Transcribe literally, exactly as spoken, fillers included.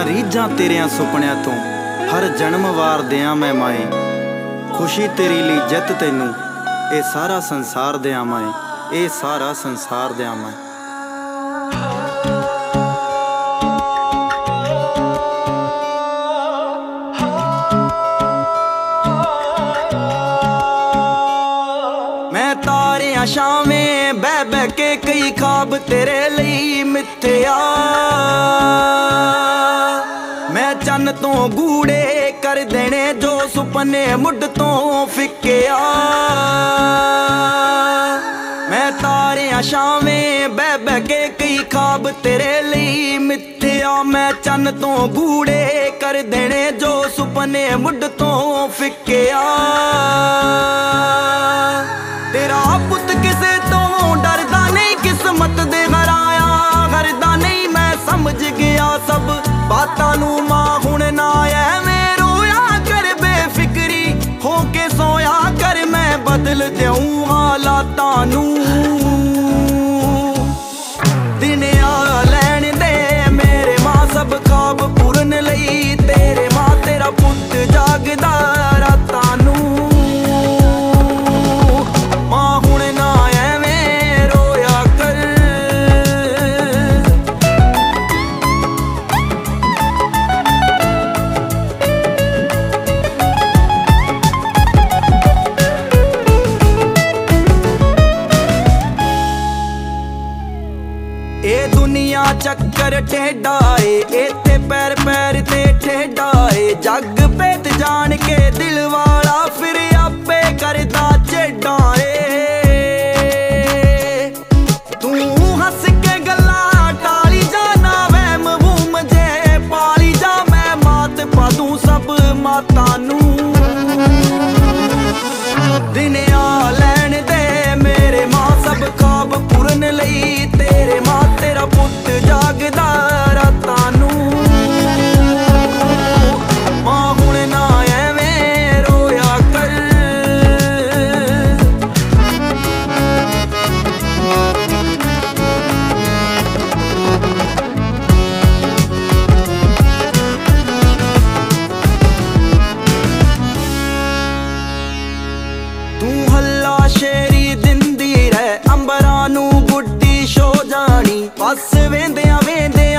ਰੀਝਾਂ ਤੇਰਿਆਂ ਸੁਪਨਿਆਂ ਤੋਂ ਹਰ ਜਨਮ ਵਾਰ ਦਿਆਂ ਮੈਂ ਮਾਏ। ਖੁਸ਼ੀ ਤੇਰੀ ਲਈ ਜਿੱਤ ਤੈਨੂੰ ਇਹ ਸਾਰਾ ਸੰਸਾਰ ਦਿਆਂ ਮੈਂ, ਇਹ ਸਾਰਾ ਸੰਸਾਰ ਦਿਆਂ ਮੈਂ। मैं तारियां शावें बह बह के कई ख्वाब तेरे लिए मिथया, मैं चन्न तो गूड़े कर देने जो सुपने मुड तो फिक्या। मैं तारियां शावें बह बह के कई ख्वाब तेरे लिए मिथया, मैं चन्न तो गूड़े कर देने जो सुपने मुड तो फिक्या। तेरा पुत किसे तो डरदा नहीं, किस्मत दे हराया करदा नहीं। मैं समझ गया सब बातां नू मां हुण ना ऐवें रोया कर, बेफिक्री होके सोया कर। मैं बदल देऊं हालातां नू, दिन आ लैण दे मेरे मां सब ख्वाब पूरन लई। तेरे मां तेरा पुत जागदा रातां नू, ए दुनिया चक्कर टेढ़ा है, इत्थे पैर पैर ते ठेढ़ा है। जग पेत जान के दिल वाला फिर आपे करदा चेढ़ा है। तू हंस के गल्ला टाली जाना वहम वूम जे पाली जा। मैं मात पा दूं सब माता नू, दिन आ लैण दे मेरे मां सब ख्वाब पूरन लई। तेरे मां तेरा पुत जागदा रातां नू, मां हुण ना ऐवें रोया कर। तू हल्ला शेरी दिंदी रह अंबरां नू गुड्डी शो जानी। बस वेंदियां वेंदियां